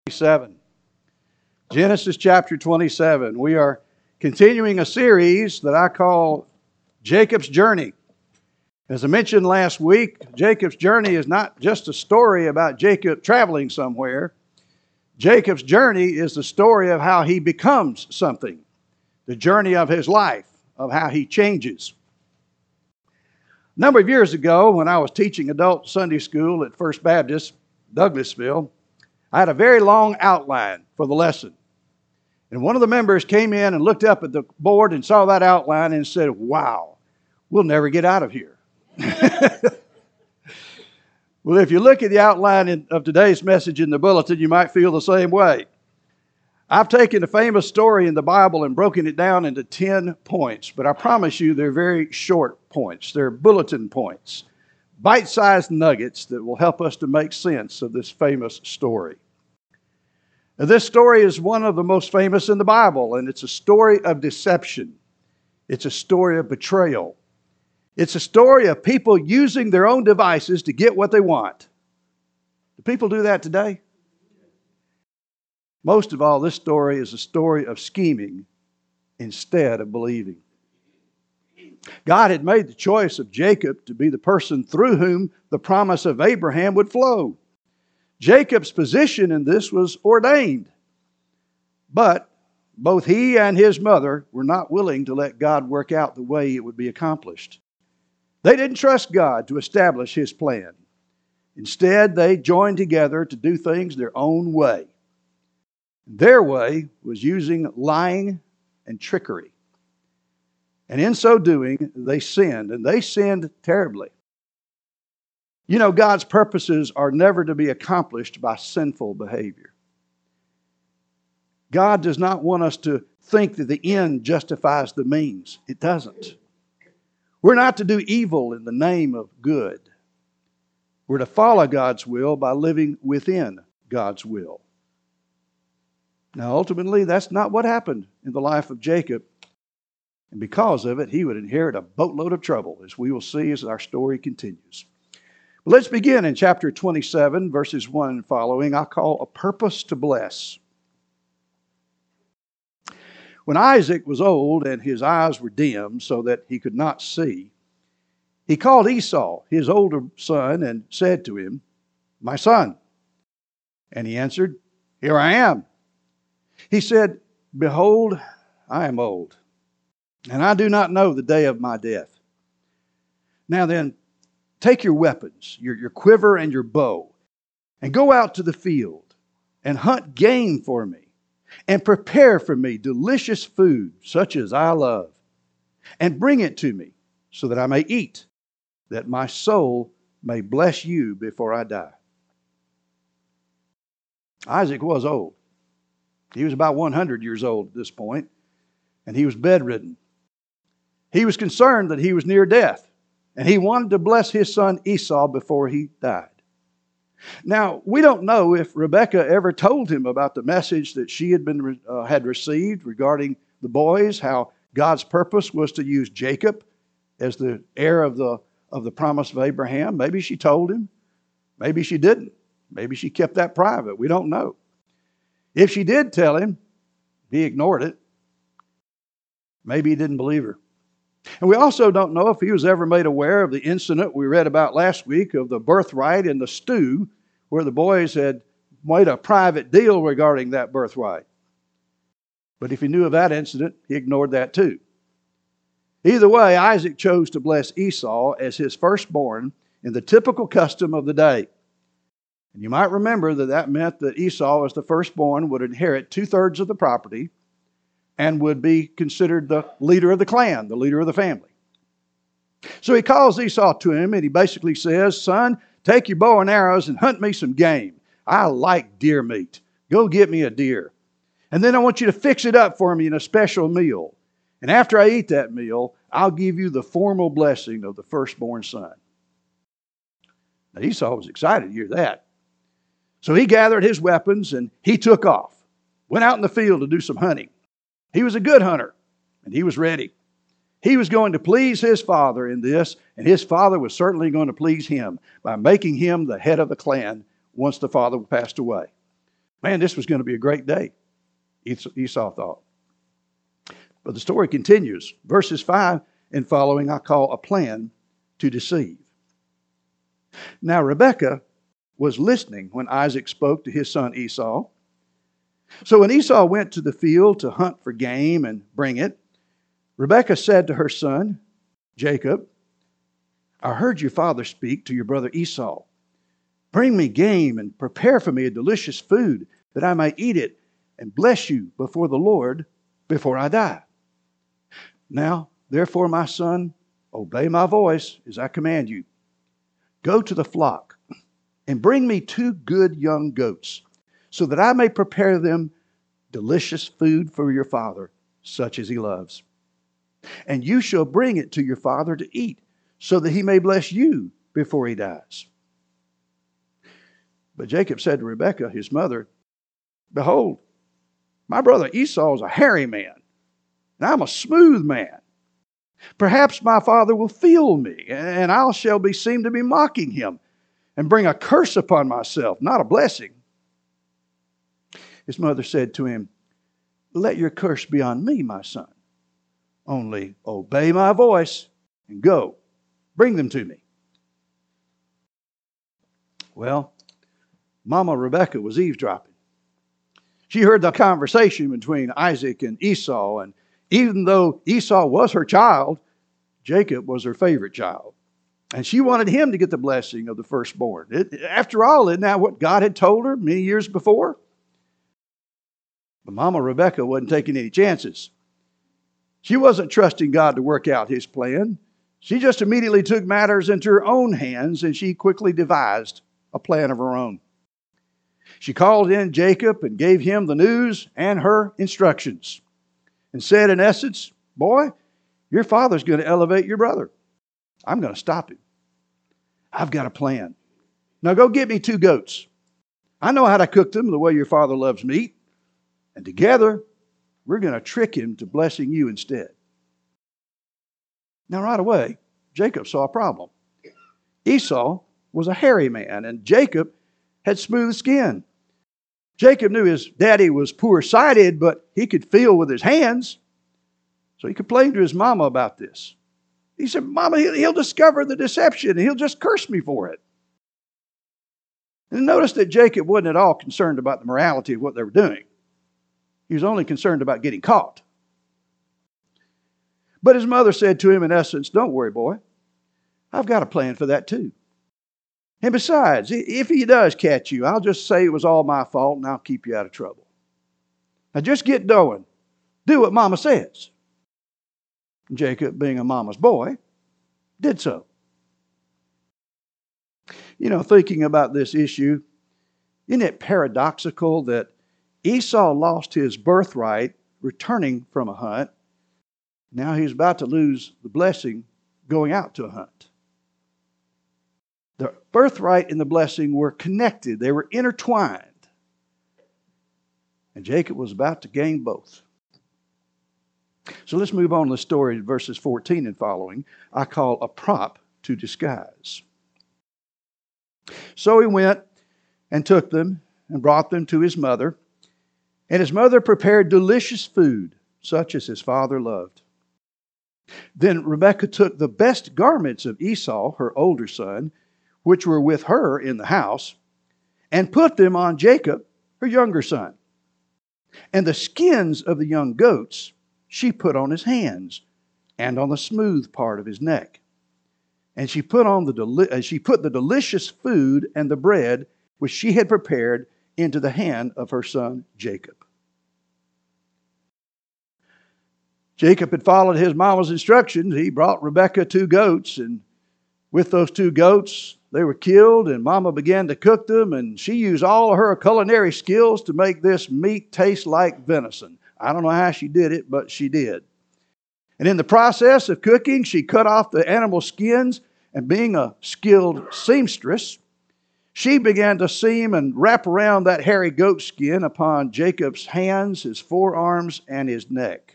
27. Genesis chapter 27. We are continuing a series that I call Jacob's Journey. As I mentioned last week, Jacob's journey is not just a story about Jacob traveling somewhere. Jacob's journey is the story of how he becomes something, the journey of his life, of how he changes. A number of years ago, when I was teaching adult Sunday school at First Baptist, Douglasville, I had a very long outline for the lesson. And one of the members came in and looked up at the board and saw that outline and said, "Wow, we'll never get out of here." Well, if you look at the outline of today's message in the bulletin, you might feel the same way. I've taken a famous story in the Bible and broken it down into 10 points, but I promise you they're very short points. They're bulletin points, bite-sized nuggets that will help us to make sense of this famous story. Now, this story is one of the most famous in the Bible, and it's a story of deception. It's a story of betrayal. It's a story of people using their own devices to get what they want. Do people do that today? Most of all, this story is a story of scheming instead of believing. God had made the choice of Jacob to be the person through whom the promise of Abraham would flow. Jacob's position in this was ordained, but both he and his mother were not willing to let God work out the way it would be accomplished. They didn't trust God to establish His plan. Instead, they joined together to do things their own way. Their way was using lying and trickery. And in so doing, they sinned, and they sinned terribly. You know, God's purposes are never to be accomplished by sinful behavior. God does not want us to think that the end justifies the means. It doesn't. We're not to do evil in the name of good. We're to follow God's will by living within God's will. Now, ultimately, that's not what happened in the life of Jacob. And because of it, he would inherit a boatload of trouble, as we will see as our story continues. But let's begin in chapter 27, verses 1 and following. I call a purpose to bless. When Isaac was old and his eyes were dim so that he could not see, he called Esau, his older son, and said to him, "My son." And he answered, "Here I am." He said, "Behold, I am old, and I do not know the day of my death. Now then, take your weapons, your quiver and your bow, and go out to the field and hunt game for me, and prepare for me delicious food such as I love, and bring it to me so that I may eat, that my soul may bless you before I die." Isaac was old. He was about 100 years old at this point, and he was bedridden. He was concerned that he was near death, and he wanted to bless his son Esau before he died. Now, we don't know if Rebekah ever told him about the message that she had received regarding the boys, how God's purpose was to use Jacob as the heir of the promise of Abraham. Maybe she told him. Maybe she didn't. Maybe she kept that private. We don't know. If she did tell him, he ignored it. Maybe he didn't believe her. And we also don't know if he was ever made aware of the incident we read about last week of the birthright in the stew, where the boys had made a private deal regarding that birthright. But if he knew of that incident, he ignored that too. Either way, Isaac chose to bless Esau as his firstborn in the typical custom of the day. And you might remember that that meant that Esau, as the firstborn, would inherit 2/3 of the property and would be considered the leader of the clan, the leader of the family. So he calls Esau to him and he basically says, "Son, take your bow and arrows and hunt me some game. I like deer meat. Go get me a deer. And then I want you to fix it up for me in a special meal. And after I eat that meal, I'll give you the formal blessing of the firstborn son." Now Esau was excited to hear that. So he gathered his weapons and he took off, went out in the field to do some hunting. He was a good hunter, and he was ready. He was going to please his father in this, and his father was certainly going to please him by making him the head of the clan once the father passed away. Man, this was going to be a great day, Esau thought. But the story continues. Verses 5 and following I call a plan to deceive. Now Rebekah was listening when Isaac spoke to his son Esau. So when Esau went to the field to hunt for game and bring it, Rebekah said to her son Jacob, I heard your father speak to your brother Esau. Bring me game and prepare for me a delicious food that I may eat it and bless you before the Lord before I die. Now, therefore, my son, obey my voice as I command you. Go to the flock and bring me 2 good young goats so that I may prepare them delicious food for your father, such as he loves. And you shall bring it to your father to eat so that he may bless you before he dies. But Jacob said to Rebekah, his mother, Behold, my brother Esau is a hairy man, and I'm a smooth man. Perhaps my father will feel me, and I shall seem to be mocking him, and bring a curse upon myself, not a blessing. His mother said to him, Let your curse be on me, my son. Only obey my voice and go. Bring them to me. Well, Mama Rebekah was eavesdropping. She heard the conversation between Isaac and Esau, and even though Esau was her child, Jacob was her favorite child. And she wanted him to get the blessing of the firstborn. After all, isn't that what God had told her many years before? But Mama Rebekah wasn't taking any chances. She wasn't trusting God to work out His plan. She just immediately took matters into her own hands, and she quickly devised a plan of her own. She called in Jacob and gave him the news and her instructions and said, in essence, boy, your father's going to elevate your brother. I'm going to stop him. I've got a plan. Now go get me 2 goats. I know how to cook them the way your father loves meat. And together, we're going to trick him to blessing you instead. Now right away, Jacob saw a problem. Esau was a hairy man, and Jacob had smooth skin. Jacob knew his daddy was poor-sighted, but he could feel with his hands. So he complained to his mama about this. He said, Mama, he'll discover the deception, and he'll just curse me for it. And notice that Jacob wasn't at all concerned about the morality of what they were doing. He was only concerned about getting caught. But his mother said to him, in essence, don't worry, boy. I've got a plan for that too. And besides, if he does catch you, I'll just say it was all my fault and I'll keep you out of trouble. Now just get going. Do what Mama says. Jacob, being a mama's boy, did so. You know, thinking about this issue, isn't it paradoxical that Esau lost his birthright returning from a hunt? Now he's about to lose the blessing going out to a hunt. The birthright and the blessing were connected. They were intertwined. And Jacob was about to gain both. So let's move on to the story in verses 14 and following. I call a prop to disguise. So he went and took them and brought them to his mother. And his mother prepared delicious food, such as his father loved. Then Rebekah took the best garments of Esau, her older son, which were with her in the house, and put them on Jacob, her younger son. And the skins of the young goats she put on his hands and on the smooth part of his neck. And she put the delicious food and the bread which she had prepared into the hand of her son Jacob. Jacob had followed his mama's instructions. He brought Rebekah 2 goats, and with those 2 goats, they were killed, and Mama began to cook them, and she used all of her culinary skills to make this meat taste like venison. I don't know how she did it, but she did. And in the process of cooking, she cut off the animal skins, and being a skilled seamstress, she began to seam and wrap around that hairy goat skin upon Jacob's hands, his forearms, and his neck.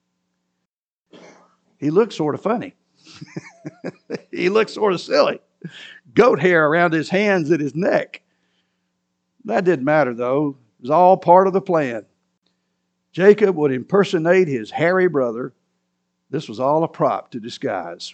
He looked sort of funny. He looked sort of silly. Goat hair around his hands and his neck. That didn't matter, though. It was all part of the plan. Jacob would impersonate his hairy brother. This was all a prop to disguise.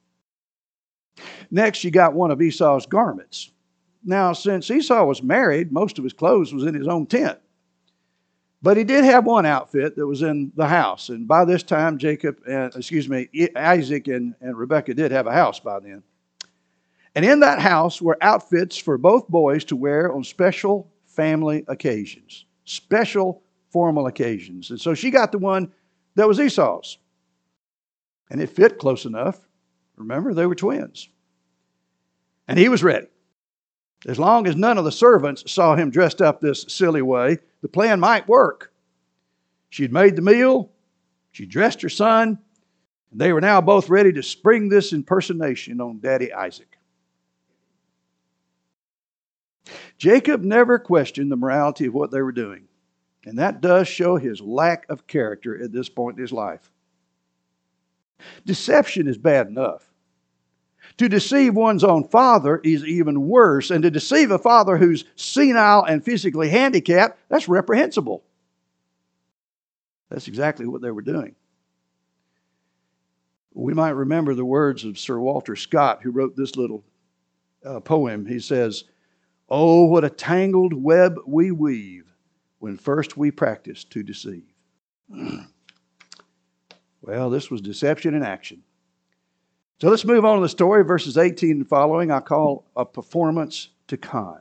Next, you got one of Esau's garments. Now, since Esau was married, most of his clothes was in his own tent. But he did have one outfit that was in the house. And by this time, Isaac and Rebekah did have a house by then. And in that house were outfits for both boys to wear on special family occasions, special formal occasions. And so she got the one that was Esau's. And it fit close enough. Remember, they were twins. And he was ready. As long as none of the servants saw him dressed up this silly way, the plan might work. She'd made the meal. She dressed her son. And they were now both ready to spring this impersonation on Daddy Isaac. Jacob never questioned the morality of what they were doing. And that does show his lack of character at this point in his life. Deception is bad enough. To deceive one's own father is even worse. And to deceive a father who's senile and physically handicapped, that's reprehensible. That's exactly what they were doing. We might remember the words of Sir Walter Scott, who wrote this little poem. He says, "Oh, what a tangled web we weave when first we practice to deceive." Well, this was deception in action. So let's move on to the story, verses 18 and following, I call a performance to con.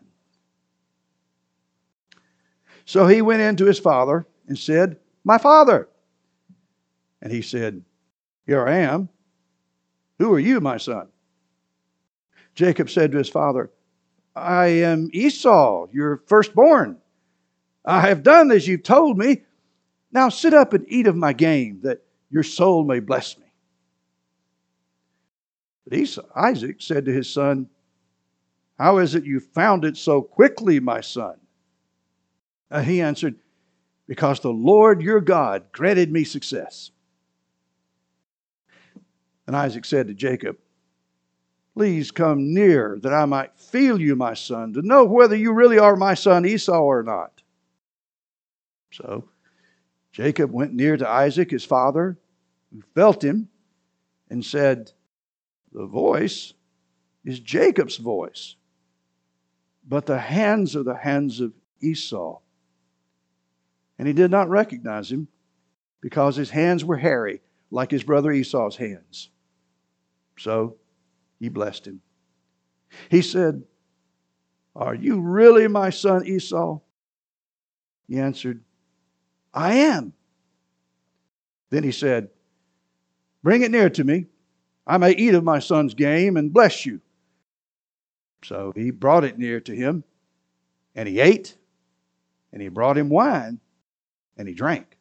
So he went in to his father and said, "My father." And he said, "Here I am. Who are you, my son?" Jacob said to his father, "I am Esau, your firstborn. I have done as you've told me. Now sit up and eat of my game, that your soul may bless me." But Isaac said to his son, "How is it you found it so quickly, my son?" He answered, "Because the Lord your God granted me success." And Isaac said to Jacob, "Please come near, that I might feel you, my son, to know whether you really are my son Esau or not." So Jacob went near to Isaac, his father, who felt him, and said, "The voice is Jacob's voice, but the hands are the hands of Esau." And he did not recognize him, because his hands were hairy, like his brother Esau's hands. So he blessed him. He said, "Are you really my son Esau?" He answered, "I am." Then he said, "Bring it near to me. I may eat of my son's game and bless you." So he brought it near to him, and he ate, and he brought him wine, and he drank.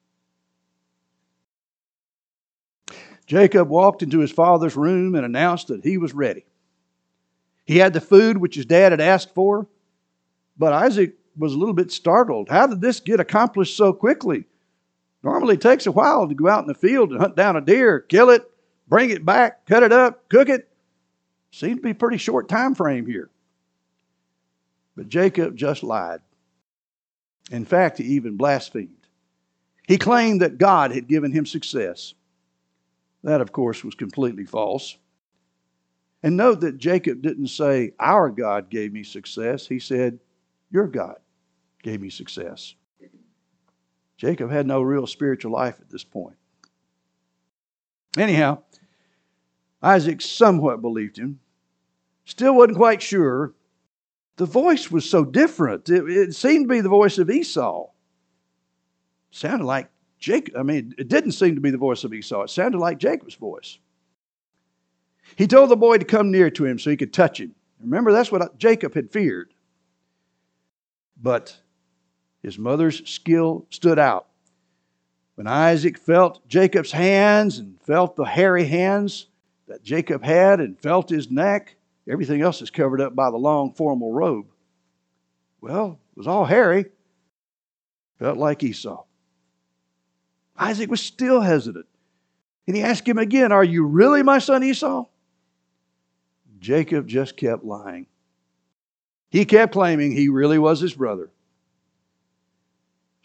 Jacob walked into his father's room and announced that he was ready. He had the food which his dad had asked for, but Isaac was a little bit startled. How did this get accomplished so quickly? Normally it takes a while to go out in the field and hunt down a deer, kill it, bring it back, cut it up, cook it. Seemed to be a pretty short time frame here. But Jacob just lied. In fact, he even blasphemed. He claimed that God had given him success. That, of course, was completely false. And note that Jacob didn't say, "Our God gave me success." He said, "Your God gave me success." Jacob had no real spiritual life at this point. Anyhow, Isaac somewhat believed him. Still wasn't quite sure. The voice was so different. It seemed to be the voice of Esau. Sounded like Jacob. It didn't seem to be the voice of Esau. It sounded like Jacob's voice. He told the boy to come near to him so he could touch him. Remember, that's what Jacob had feared. But his mother's skill stood out. When Isaac felt Jacob's hands and felt the hairy hands that Jacob had and felt his neck, everything else is covered up by the long formal robe. Well, it was all hairy. Felt like Esau. Isaac was still hesitant. And he asked him again, "Are you really my son Esau?" Jacob just kept lying. He kept claiming he really was his brother.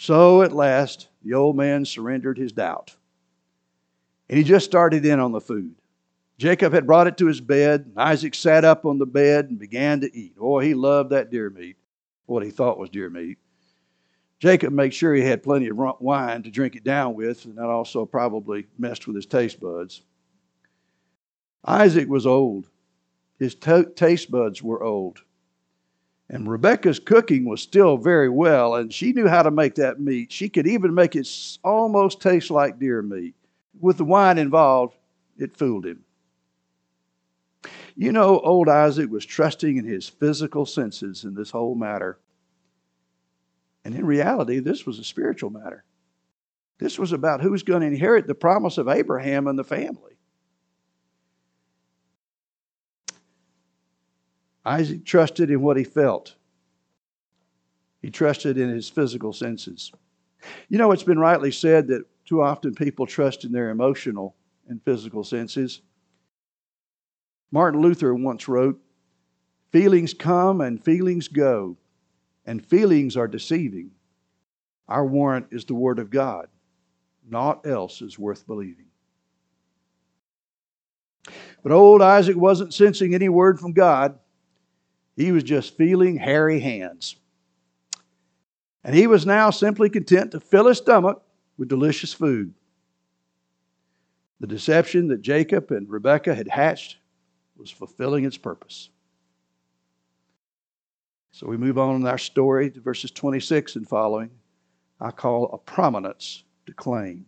So at last, the old man surrendered his doubt. And he just started in on the food. Jacob had brought it to his bed. And Isaac sat up on the bed and began to eat. Oh, he loved that deer meat, what he thought was deer meat. Jacob made sure he had plenty of wine to drink it down with, and that also probably messed with his taste buds. Isaac was old. His taste buds were old. And Rebekah's cooking was still very well, and she knew how to make that meat. She could even make it almost taste like deer meat. With the wine involved, it fooled him. You know, old Isaac was trusting in his physical senses in this whole matter. And in reality, this was a spiritual matter. This was about who's going to inherit the promise of Abraham and the family. Isaac trusted in what he felt. He trusted in his physical senses. You know, it's been rightly said that too often people trust in their emotional and physical senses. Martin Luther once wrote, "Feelings come and feelings go, and feelings are deceiving. Our warrant is the Word of God. Naught else is worth believing." But old Isaac wasn't sensing any word from God. He was just feeling hairy hands. And he was now simply content to fill his stomach with delicious food. The deception that Jacob and Rebekah had hatched was fulfilling its purpose. So we move on in our story to verses 26 and following. I call a prominence to claim.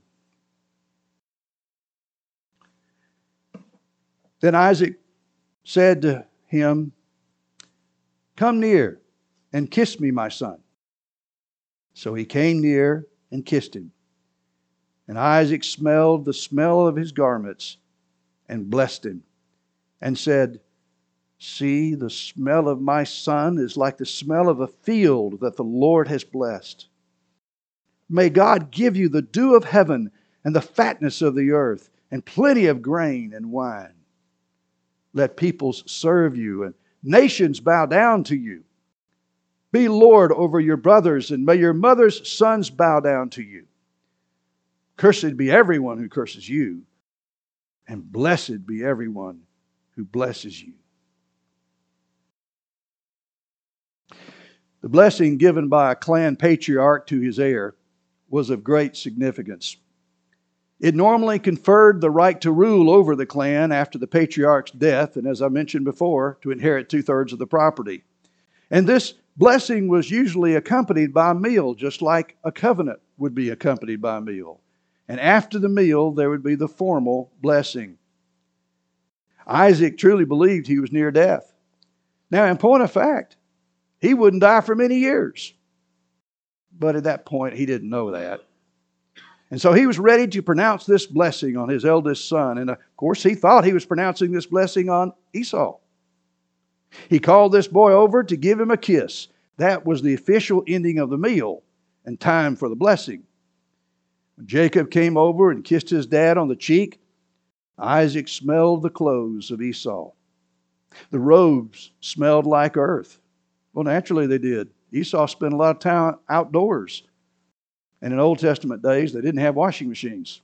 Then Isaac said to him, "Come near and kiss me, my son." So he came near and kissed him. And Isaac smelled the smell of his garments and blessed him and said, "See, the smell of my son is like the smell of a field that the Lord has blessed. May God give you the dew of heaven and the fatness of the earth and plenty of grain and wine. Let peoples serve you and nations bow down to you. Be Lord over your brothers, and may your mother's sons bow down to you. Cursed be everyone who curses you, and blessed be everyone who blesses you." The blessing given by a clan patriarch to his heir was of great significance. It normally conferred the right to rule over the clan after the patriarch's death, and as I mentioned before, to inherit 2/3 of the property. And this blessing was usually accompanied by a meal, just like a covenant would be accompanied by a meal. And after the meal, there would be the formal blessing. Isaac truly believed he was near death. Now, in point of fact, he wouldn't die for many years. But at that point, he didn't know that. And so he was ready to pronounce this blessing on his eldest son. And of course, he thought he was pronouncing this blessing on Esau. He called this boy over to give him a kiss. That was the official ending of the meal and time for the blessing. When Jacob came over and kissed his dad on the cheek, Isaac smelled the clothes of Esau. The robes smelled like earth. Well, naturally they did. Esau spent a lot of time outdoors. And in Old Testament days, they didn't have washing machines.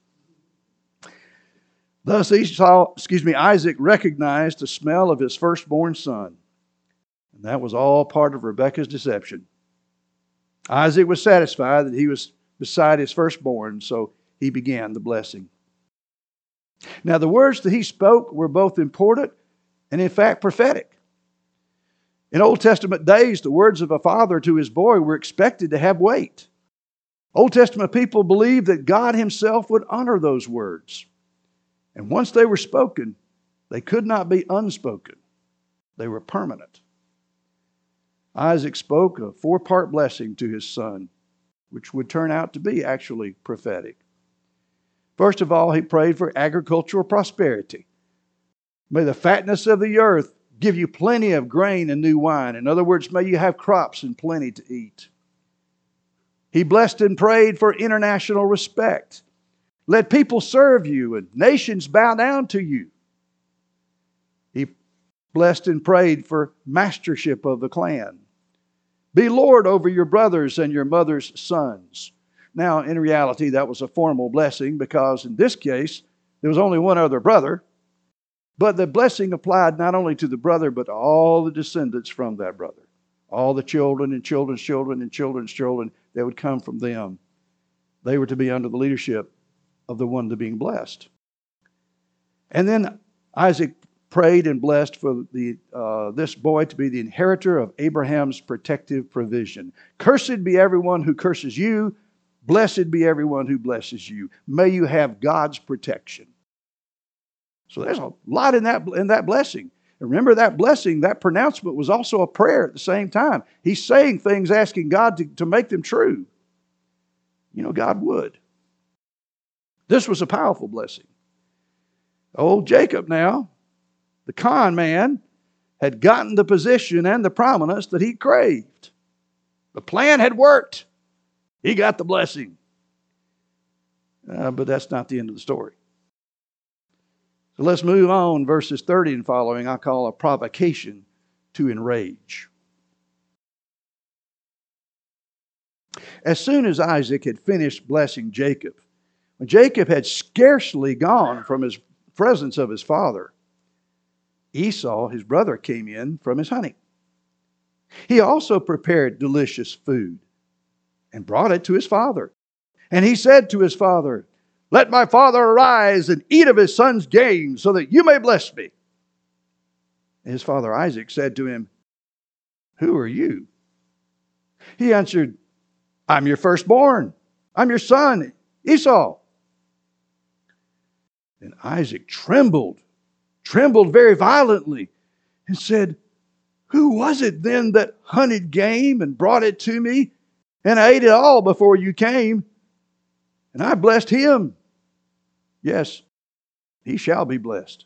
Thus Isaac recognized the smell of his firstborn son. And that was all part of Rebekah's deception. Isaac was satisfied that he was beside his firstborn, so he began the blessing. Now, the words that he spoke were both important and, in fact, prophetic. In Old Testament days, the words of a father to his boy were expected to have weight. Old Testament people believed that God Himself would honor those words. And once they were spoken, they could not be unspoken. They were permanent. Isaac spoke a 4-part blessing to his son, which would turn out to be actually prophetic. First of all, he prayed for agricultural prosperity. May the fatness of the earth give you plenty of grain and new wine. In other words, may you have crops and plenty to eat. He blessed and prayed for international respect. Let people serve you and nations bow down to you. He blessed and prayed for mastership of the clan. Be Lord over your brothers and your mother's sons. Now, in reality, that was a formal blessing because in this case, there was only one other brother. But the blessing applied not only to the brother, but to all the descendants from that brother. All the children and children's children and children's children that would come from them. They were to be under the leadership of the one to being blessed. And then Isaac prayed and blessed for this boy to be the inheritor of Abraham's protective provision. Cursed be everyone who curses you. Blessed be everyone who blesses you. May you have God's protection. So there's a lot in that blessing. And remember, that blessing, that pronouncement was also a prayer at the same time. He's saying things, asking God to make them true. You know, God would. This was a powerful blessing. Old Jacob now, the con man, had gotten the position and the prominence that he craved. The plan had worked. He got the blessing. But that's not the end of the story. So let's move on. Verses 30 and following, I call a provocation to enrage. As soon as Isaac had finished blessing Jacob, when Jacob had scarcely gone from his presence of his father, Esau, his brother, came in from his hunting. He also prepared delicious food and brought it to his father. And he said to his father, "Let my father arise and eat of his son's game, so that you may bless me." And his father Isaac said to him, "Who are you?" He answered, "I'm your firstborn. I'm your son, Esau." And Isaac trembled very violently, and said, "Who was it then that hunted game and brought it to me? And I ate it all before you came. And I blessed him. Yes, he shall be blessed."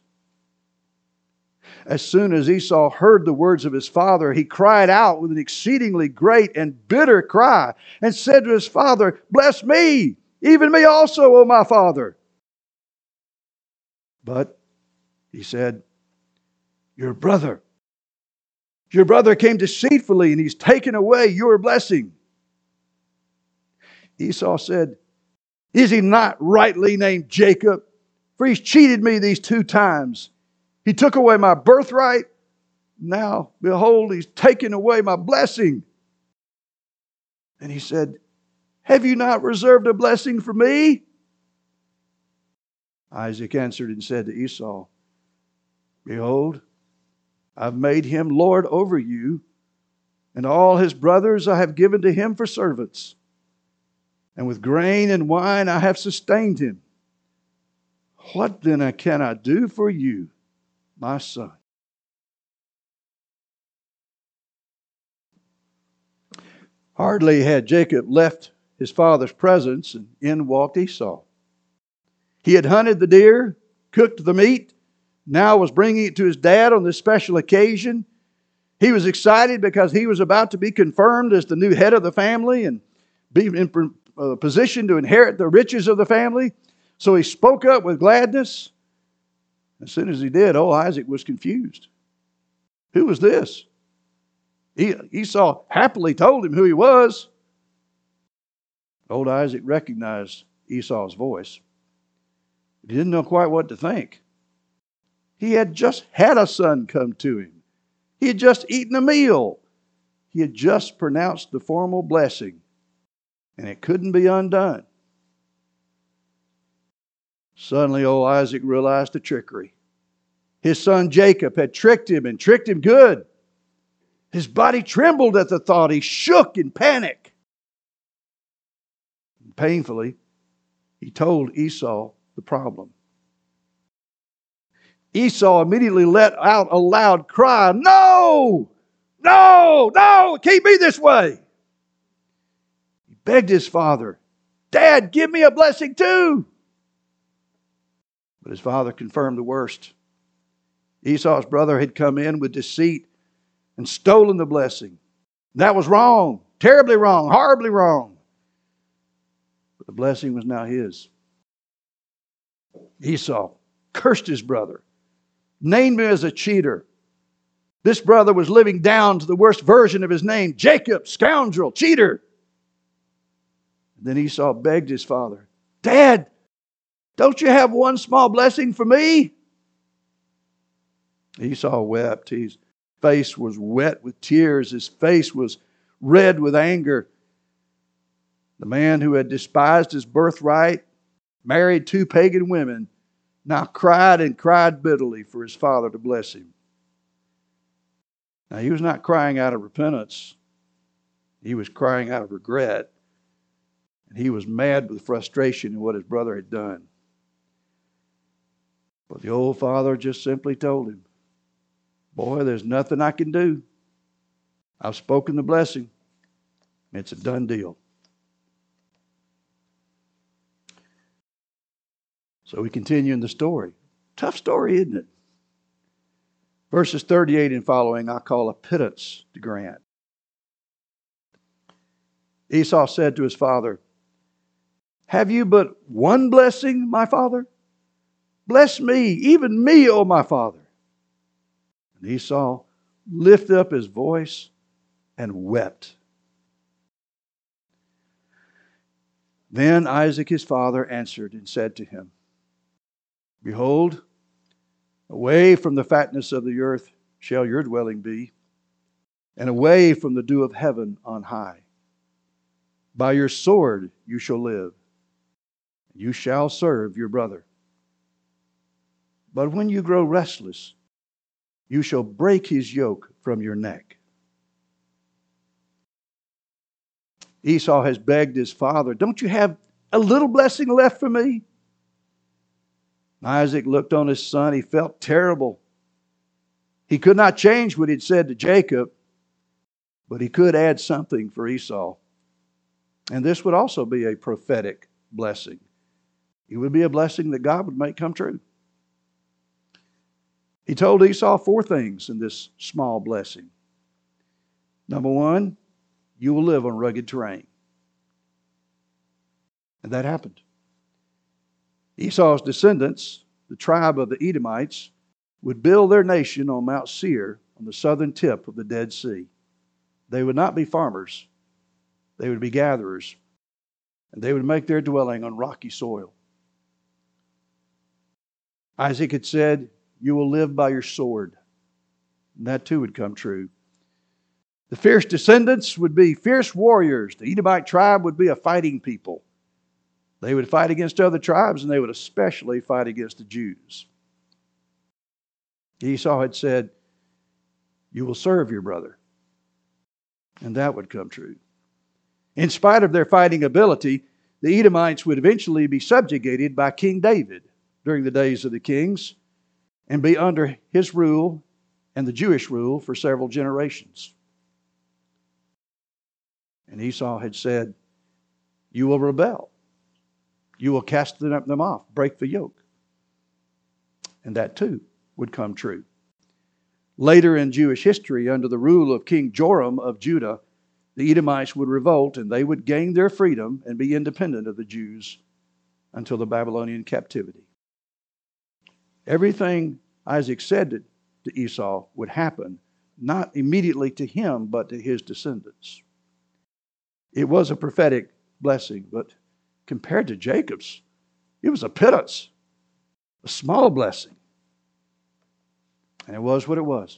As soon as Esau heard the words of his father, he cried out with an exceedingly great and bitter cry, and said to his father, "Bless me, even me also, O my father." But he said, Your brother came deceitfully, and he's taken away your blessing." Esau said, "Is he not rightly named Jacob? For he's cheated me these 2 times. He took away my birthright. Now, behold, he's taken away my blessing." And he said, "Have you not reserved a blessing for me?" Isaac answered and said to Esau, "Behold, I've made him lord over you, and all his brothers I have given to him for servants. And with grain and wine I have sustained him. What then can I do for you, my son?" Hardly had Jacob left his father's presence, and in walked Esau. He had hunted the deer, cooked the meat, now was bringing it to his dad on this special occasion. He was excited because he was about to be confirmed as the new head of the family and be in position to inherit the riches of the family. So he spoke up with gladness. As soon as he did, old Isaac was confused. Who was this? Esau happily told him who he was. Old Isaac recognized Esau's voice. He didn't know quite what to think. He had just had a son come to him. He had just eaten a meal. He had just pronounced the formal blessing, and it couldn't be undone. Suddenly, old Isaac realized the trickery. His son Jacob had tricked him, and tricked him good. His body trembled at the thought. He shook in panic. Painfully, he told Esau the problem. Esau immediately let out a loud cry, "No! No! No! It can't be this way!" He begged his father, "Dad, give me a blessing too!" But his father confirmed the worst. Esau's brother had come in with deceit and stolen the blessing. That was wrong, terribly wrong, horribly wrong. But the blessing was now his. Esau cursed his brother, named him as a cheater. This brother was living down to the worst version of his name, Jacob, scoundrel, cheater. Then Esau begged his father, "Dad, don't you have one small blessing for me?" Esau wept. His face was wet with tears. His face was red with anger. The man who had despised his birthright, married 2 pagan women, now cried and cried bitterly for his father to bless him. Now, he was not crying out of repentance. He was crying out of regret. And he was mad with frustration at what his brother had done. But the old father just simply told him, "Boy, there's nothing I can do. I've spoken the blessing. It's a done deal." So we continue in the story. Tough story, isn't it? Verses 38 and following, I call a pittance to grant. Esau said to his father, "Have you but one blessing, my father? Bless me, even me, O my father." And Esau lifted up his voice and wept. Then Isaac his father answered and said to him, "Behold, away from the fatness of the earth shall your dwelling be, and away from the dew of heaven on high. By your sword you shall live, and you shall serve your brother. But when you grow restless, you shall break his yoke from your neck." Esau has begged his father, "Don't you have a little blessing left for me?" Isaac looked on his son. He felt terrible. He could not change what he'd said to Jacob, but he could add something for Esau. And this would also be a prophetic blessing. It would be a blessing that God would make come true. He told Esau 4 things in this small blessing. Number 1, you will live on rugged terrain. And that happened. Esau's descendants, the tribe of the Edomites, would build their nation on Mount Seir on the southern tip of the Dead Sea. They would not be farmers. They would be gatherers. And they would make their dwelling on rocky soil. Isaac had said, "You will live by your sword." And that too would come true. The fierce descendants would be fierce warriors. The Edomite tribe would be a fighting people. They would fight against other tribes, and they would especially fight against the Jews. Esau had said, "You will serve your brother." And that would come true. In spite of their fighting ability, the Edomites would eventually be subjugated by King David during the days of the kings and be under his rule and the Jewish rule for several generations. And Esau had said, "You will rebel. You will cast them off, break the yoke." And that too would come true. Later in Jewish history, under the rule of King Joram of Judah, the Edomites would revolt and they would gain their freedom and be independent of the Jews until the Babylonian captivity. Everything Isaac said to Esau would happen, not immediately to him, but to his descendants. It was a prophetic blessing, but compared to Jacob's, it was a pittance, a small blessing. And it was what it was.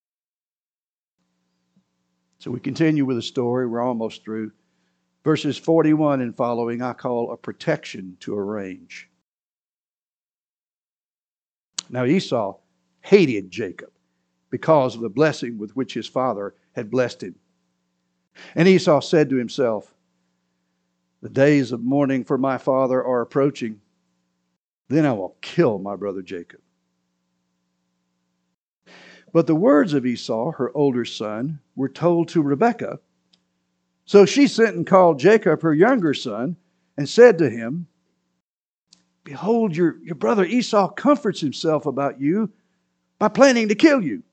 So we continue with the story. We're almost through. Verses 41 and following, I call a protection to arrange. Now Esau hated Jacob because of the blessing with which his father had blessed him. And Esau said to himself, "The days of mourning for my father are approaching. Then I will kill my brother Jacob." But the words of Esau, her older son, were told to Rebekah. So she sent and called Jacob, her younger son, and said to him, "Behold, your brother Esau comforts himself about you by planning to kill you.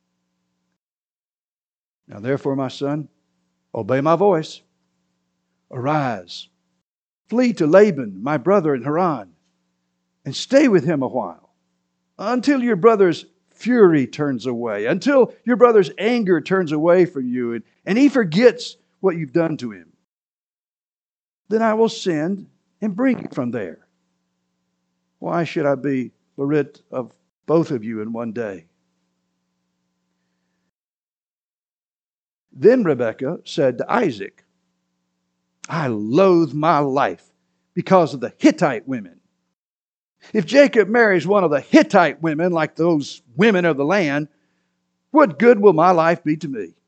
Now therefore, my son, obey my voice. Arise, flee to Laban, my brother in Haran, and stay with him a while, until your brother's fury turns away, until your brother's anger turns away from you, and he forgets what you've done to him. then I will send and bring you from there. Why should I be bereft of both of you in one day? Then Rebekah said to Isaac, I loathe my life because of the Hittite women. If Jacob marries one of the Hittite women, like those women of the land, what good will my life be to me?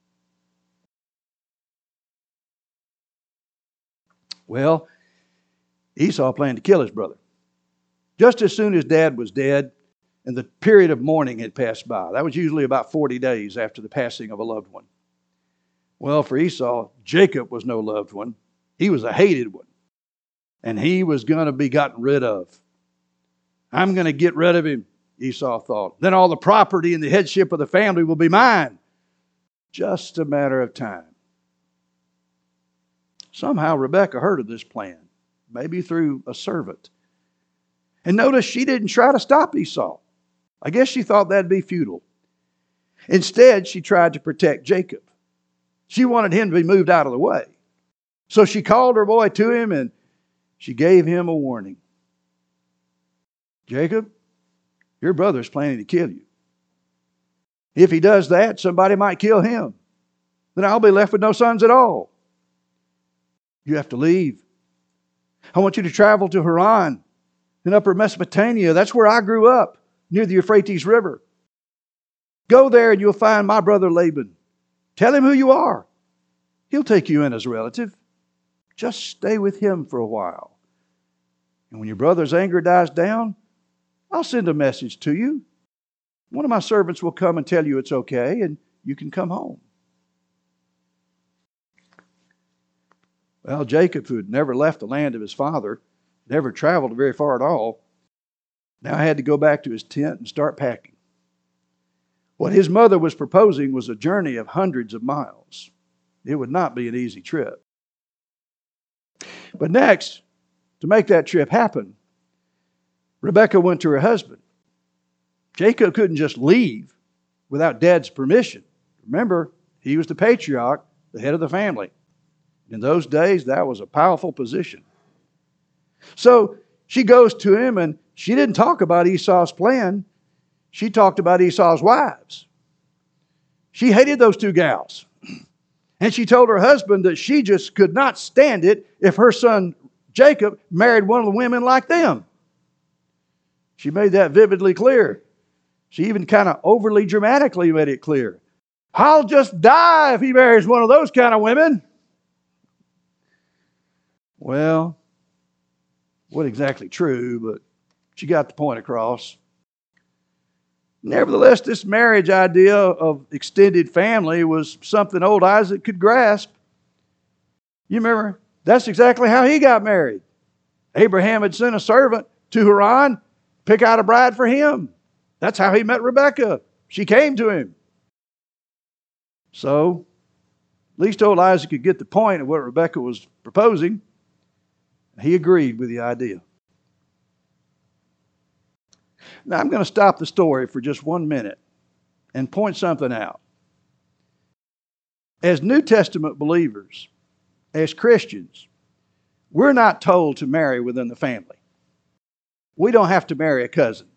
Well, Esau planned to kill his brother. Just as soon as Dad was dead and the period of mourning had passed by. That was usually about 40 days after the passing of a loved one. Well, for Esau, Jacob was no loved one. He was a hated one. And he was going to be gotten rid of. I'm going to get rid of him, Esau thought. Then all the property and the headship of the family will be mine. Just a matter of time. Somehow Rebekah heard of this plan, maybe through a servant. And notice she didn't try to stop Esau. I guess she thought that'd be futile. Instead, she tried to protect Jacob. She wanted him to be moved out of the way. So she called her boy to him and she gave him a warning. Jacob, your brother's planning to kill you. If he does that, somebody might kill him. Then I'll be left with no sons at all. You have to leave. I want you to travel to Haran in Upper Mesopotamia. That's where I grew up, near the Euphrates River. Go there and you'll find my brother Laban. Tell him who you are. He'll take you in as a relative. Just stay with him for a while. And when your brother's anger dies down, I'll send a message to you. One of my servants will come and tell you it's okay and you can come home. Well, Jacob, who had never left the land of his father, never traveled very far at all, now had to go back to his tent and start packing. What his mother was proposing was a journey of hundreds of miles. It would not be an easy trip. But next, to make that trip happen, Rebekah went to her husband. Jacob couldn't just leave without Dad's permission. Remember, he was the patriarch, the head of the family. In those days, that was a powerful position. So she goes to him and she didn't talk about Esau's plan. She talked about Esau's wives. She hated those two gals. And she told her husband that she just could not stand it if her son Jacob married one of the women like them. She made that vividly clear. She even kind of overly dramatically made it clear. I'll just die if he marries one of those kind of women. Well, wasn't exactly true, but she got the point across. Nevertheless, this marriage idea of extended family was something old Isaac could grasp. You remember, that's exactly how he got married. Abraham had sent a servant to Haran, pick out a bride for him. That's how he met Rebekah. She came to him. So, at least old Isaac could get the point of what Rebekah was proposing. He agreed with the idea. Now, I'm going to stop the story for just 1 minute and point something out. As New Testament believers, as Christians, we're not told to marry within the family. We don't have to marry a cousin.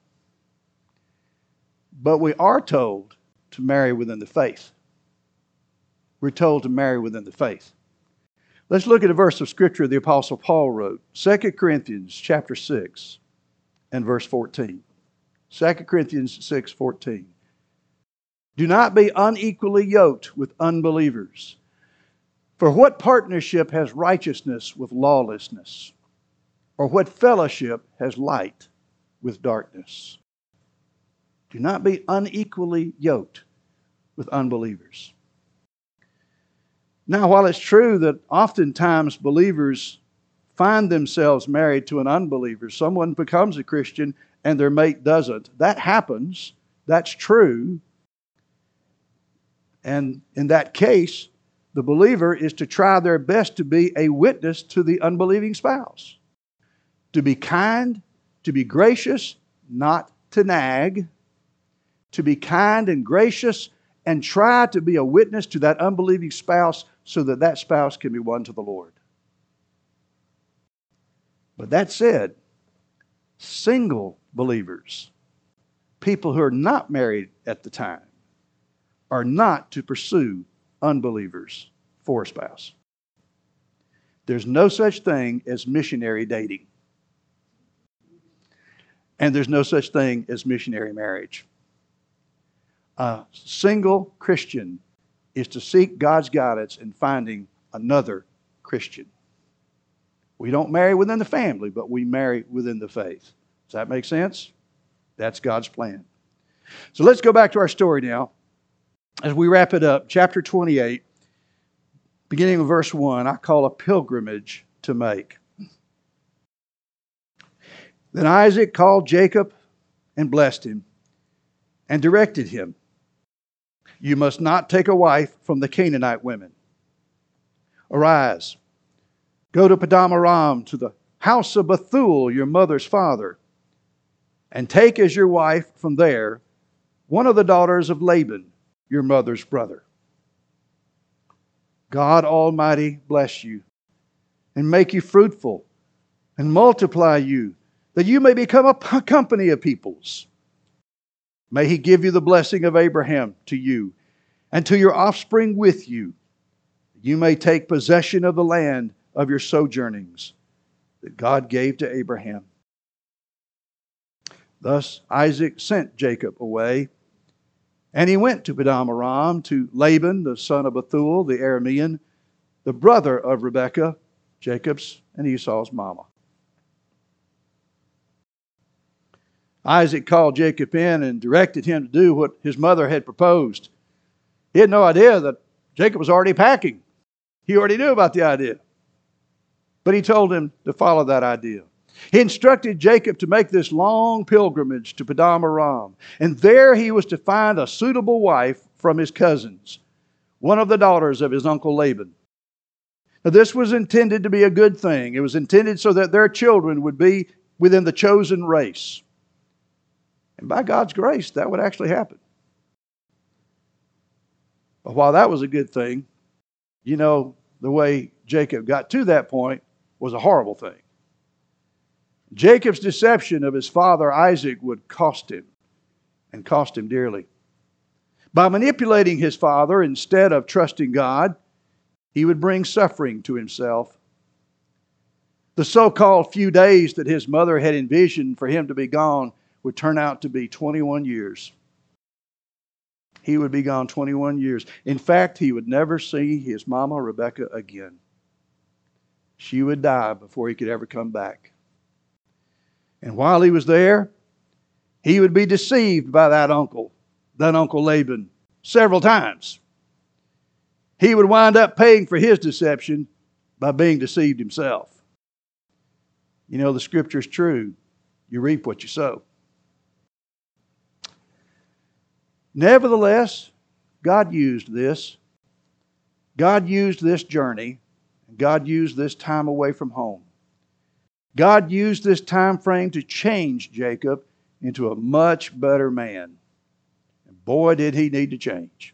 But we are told to marry within the faith. We're told to marry within the faith. Let's look at a verse of Scripture the Apostle Paul wrote. 2 Corinthians chapter 6 and verse 14. 2 Corinthians 6:14. Do not be unequally yoked with unbelievers. For what partnership has righteousness with lawlessness? Or what fellowship has light with darkness? Do not be unequally yoked with unbelievers. Now, while it's true that oftentimes believers find themselves married to an unbeliever, someone becomes a Christian and their mate doesn't. That happens. That's true. And in that case, the believer is to try their best to be a witness to the unbelieving spouse. To be kind, to be gracious, not to nag. To be kind and gracious and try to be a witness to that unbelieving spouse so that that spouse can be won to the Lord. But that said, single believers, people who are not married at the time, are not to pursue unbelievers for a spouse. There's no such thing as missionary dating. And there's no such thing as missionary marriage. A single Christian is to seek God's guidance in finding another Christian. We don't marry within the family, but we marry within the faith. Does that make sense? That's God's plan. So let's go back to our story now. As we wrap it up, chapter 28, beginning with verse 1, I call a pilgrimage to make. Then Isaac called Jacob and blessed him and directed him, "You must not take a wife from the Canaanite women. Arise, go to Padan Aram, to the house of Bethuel, your mother's father, and take as your wife from there one of the daughters of Laban, your mother's brother. God Almighty bless you and make you fruitful and multiply you, that you may become a company of peoples. May He give you the blessing of Abraham to you and to your offspring with you. You may take possession of the land of your sojournings that God gave to Abraham." Thus Isaac sent Jacob away, and he went to Padan Aram to Laban, the son of Bethuel, the Aramean, the brother of Rebekah, Jacob's and Esau's mama. Isaac called Jacob in and directed him to do what his mother had proposed. He had no idea that Jacob was already packing. He already knew about the idea. But he told him to follow that idea. He instructed Jacob to make this long pilgrimage to Padan Aram, and there he was to find a suitable wife from his cousins, one of the daughters of his uncle Laban. Now, this was intended to be a good thing. It was intended so that their children would be within the chosen race. And by God's grace, that would actually happen. But while that was a good thing, you know, the way Jacob got to that point was a horrible thing. Jacob's deception of his father Isaac would cost him, and cost him dearly. By manipulating his father instead of trusting God, he would bring suffering to himself. The so-called few days that his mother had envisioned for him to be gone would turn out to be 21 years. He would be gone 21 years. In fact, he would never see his mama Rebekah again. She would die before he could ever come back. And while he was there, he would be deceived by that uncle Laban, several times. He would wind up paying for his deception by being deceived himself. You know, the scripture is true. You reap what you sow. Nevertheless, God used this. God used this journey. God used this time away from home. God used this time frame to change Jacob into a much better man. And boy, did he need to change.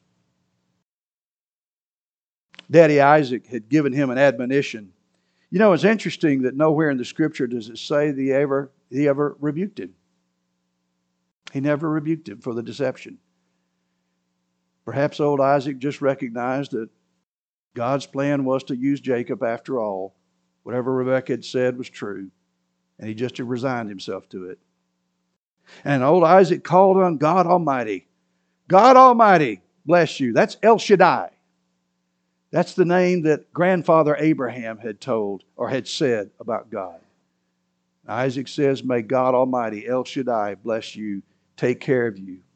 Daddy Isaac had given him an admonition. You know, it's interesting that nowhere in the scripture does it say that he ever rebuked him. He never rebuked him for the deception. Perhaps old Isaac just recognized that God's plan was to use Jacob after all. Whatever Rebekah had said was true. And he just resigned himself to it. And old Isaac called on God Almighty. God Almighty, bless you. That's El Shaddai. That's the name that grandfather Abraham had told or had said about God. Isaac says, may God Almighty, El Shaddai, bless you, take care of you.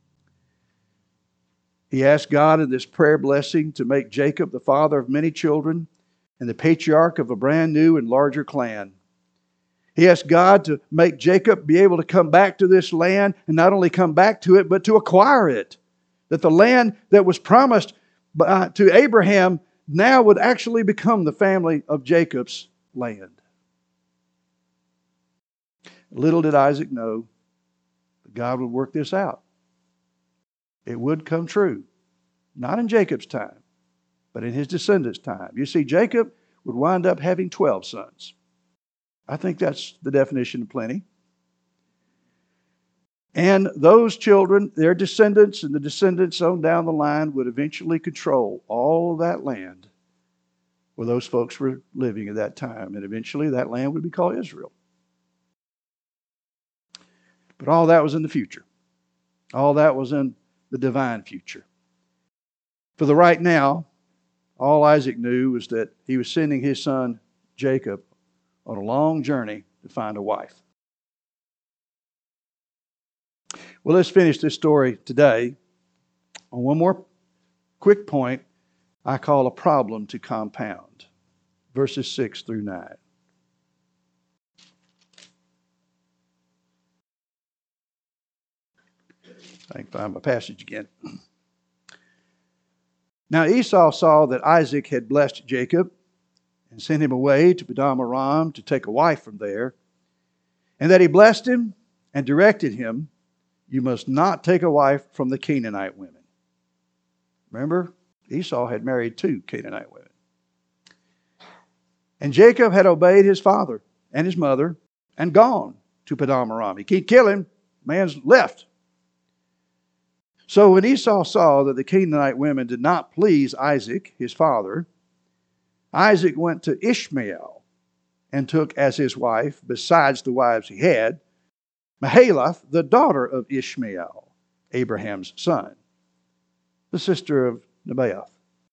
He asked God in this prayer blessing to make Jacob the father of many children and the patriarch of a brand new and larger clan. He asked God to make Jacob be able to come back to this land and not only come back to it, but to acquire it. That the land that was promised to Abraham now would actually become the family of Jacob's land. Little did Isaac know that God would work this out. It would come true. Not in Jacob's time, but in his descendants' time. You see, Jacob would wind up having 12 sons. I think that's the definition of plenty. And those children, their descendants and the descendants on down the line would eventually control all of that land where those folks were living at that time. And eventually that land would be called Israel. But all that was in the future. All that was in the divine future. For the right now, all Isaac knew was that he was sending his son Jacob on a long journey to find a wife. Well, let's finish this story today on one more quick point I call a problem to compound. Verses 6 through 9. I can find my passage again. Now Esau saw that Isaac had blessed Jacob and sent him away to Padan Aram to take a wife from there, and that he blessed him and directed him, "You must not take a wife from the Canaanite women." Remember, Esau had married 2 Canaanite women. And Jacob had obeyed his father and his mother and gone to Padan Aram. He can't kill him. Man's left. So when Esau saw that the Canaanite women did not please Isaac, his father, Isaac went to Ishmael and took as his wife, besides the wives he had, Mahalath, the daughter of Ishmael, Abraham's son, the sister of Nebaioth.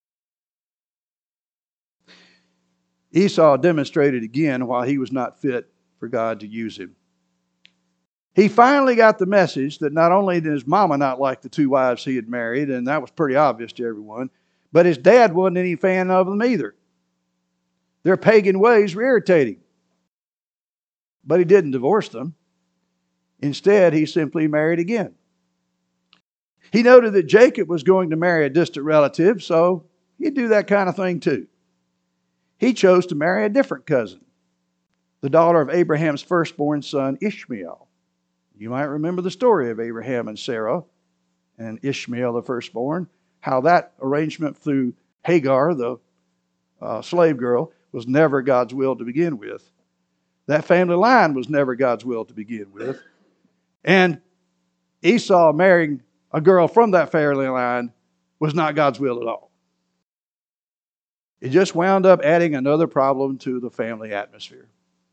Esau demonstrated again why he was not fit for God to use him. He finally got the message that not only did his mama not like the 2 wives he had married, and that was pretty obvious to everyone, but his dad wasn't any fan of them either. Their pagan ways were irritating. But he didn't divorce them. Instead, he simply married again. He noted that Jacob was going to marry a distant relative, so he'd do that kind of thing too. He chose to marry a different cousin, the daughter of Abraham's firstborn son, Ishmael. You might remember the story of Abraham and Sarah and Ishmael, the firstborn, how that arrangement through Hagar, the slave girl, was never God's will to begin with. That family line was never God's will to begin with. And Esau marrying a girl from that family line was not God's will at all. It just wound up adding another problem to the family atmosphere.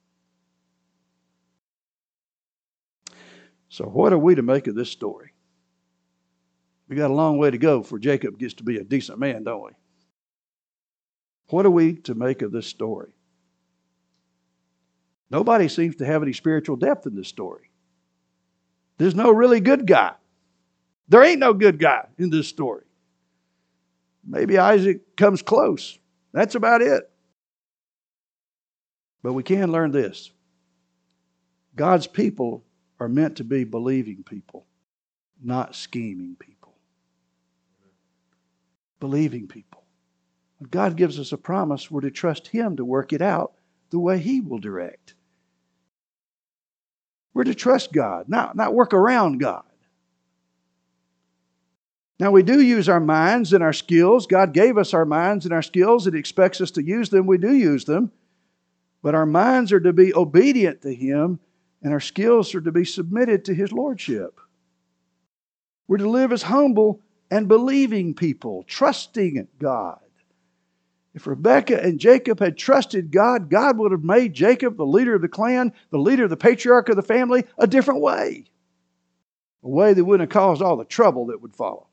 So what are we to make of this story? We got a long way to go before Jacob gets to be a decent man, don't we? What are we to make of this story? Nobody seems to have any spiritual depth in this story. There's no really good guy. There ain't no good guy in this story. Maybe Isaac comes close. That's about it. But we can learn this. God's people are meant to be believing people, not scheming people. Believing people. When God gives us a promise, we're to trust Him to work it out the way He will direct. We're to trust God, not work around God. Now, we do use our minds and our skills. God gave us our minds and our skills and expects us to use them. We do use them. But our minds are to be obedient to Him, and our skills are to be submitted to His lordship. We're to live as humble and believing people, trusting God. If Rebekah and Jacob had trusted God, God would have made Jacob the leader of the clan, the leader of the patriarch of the family, a different way. A way that wouldn't have caused all the trouble that would follow.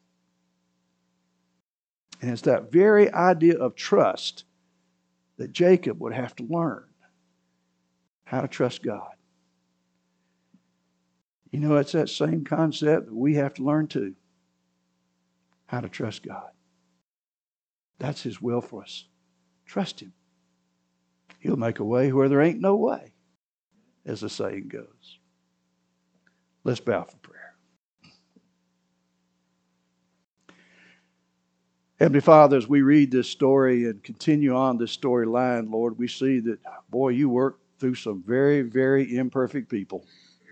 And it's that very idea of trust that Jacob would have to learn. How to trust God. You know, it's that same concept that we have to learn too. How to trust God. That's His will for us. Trust Him. He'll make a way where there ain't no way, as the saying goes. Let's bow for prayer. Heavenly Father, as we read this story and continue on this storyline, Lord, we see that, boy, you work through some very, very imperfect people.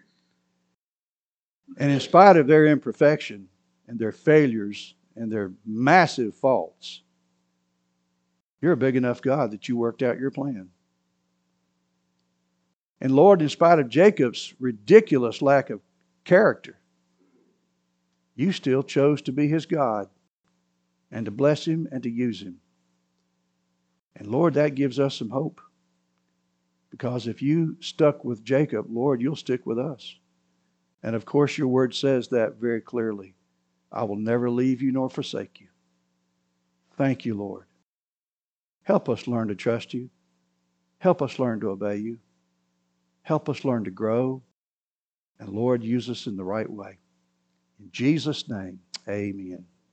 And in spite of their imperfection and their failures and their massive faults, you're a big enough God that you worked out your plan. And Lord, in spite of Jacob's ridiculous lack of character, you still chose to be his God and to bless him and to use him. And Lord, that gives us some hope. Because if you stuck with Jacob, Lord, you'll stick with us. And of course, your word says that very clearly. I will never leave you nor forsake you. Thank you, Lord. Help us learn to trust you. Help us learn to obey you. Help us learn to grow. And Lord, use us in the right way. In Jesus' name, amen.